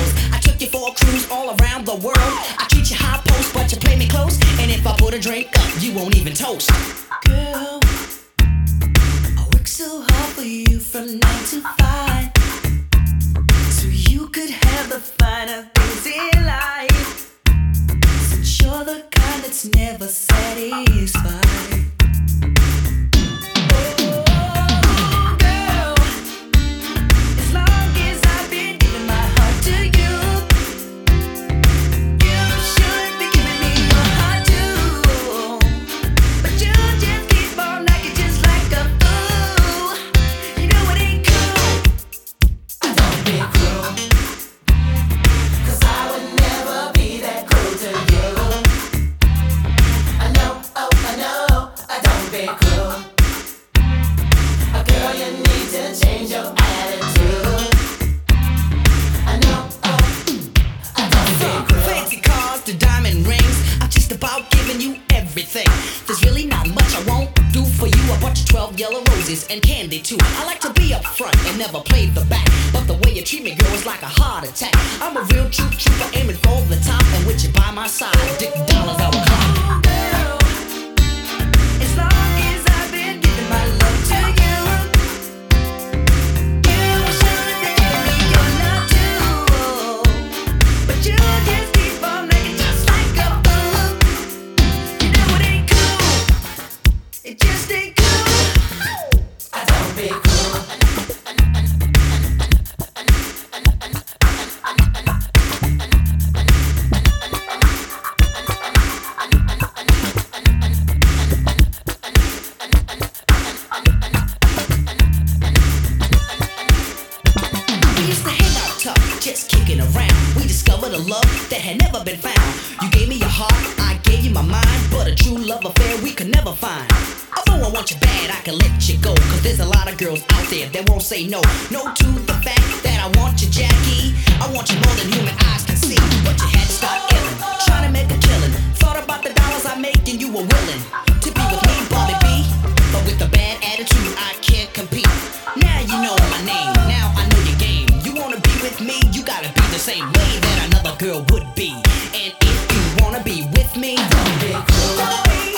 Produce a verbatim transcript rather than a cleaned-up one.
clothes. I took you for a cruise all around the world. I treat you high post, but you play me close. And if I put a drink up, you won't even toast. Girl, I work so hard for you from nine to five, so you could have the finer things in life. Since you're the kind that's never satisfied. There's really not much I won't do for you. I bought you twelve yellow roses and candy too. I like to be up front and never play the back, but the way you treat me, girl, is like a heart attack. I'm a real true trooper aiming for the top, and with you by my side, dick dollars I will climb. Girl, as long as I've been giving my love to you, you should have given me your love too. But you just keep on making just like a fool. You know it ain't cool. It just ain't cool. I don't be cool. We used to hang out tough, just kicking around. We discovered a love that had never been found. You gave me your heart, I gave you my mind, but a true love affair we could never find. Although I want you bad, I can let you go, cause there's a lot of girls out there that won't say no. No to the fact that I want you, Jackie. I want you more than human eyes can see. But you had to start killing, trying to make a killing. Thought about the dollars I make and you were willing to be with me, Bobby B. But with a bad attitude, I can't compete. Now you know my name, now I know your game. You wanna be with me, you gotta be the same way that another girl would be. And if you wanna be with me, don't be cool.